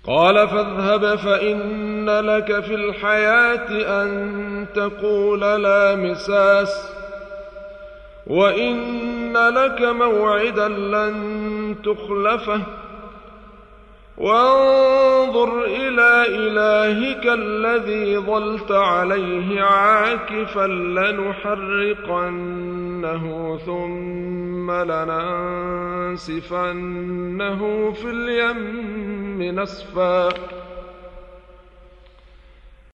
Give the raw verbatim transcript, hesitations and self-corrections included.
قال فاذهب فإن لك في الحياة أن تقول لا مساس وإن لك موعدا لن تخلفه وانظر إلى إلهك الذي ظلت عليه عاكفا لنحرقنه ثم لننسفنه في اليم نسفا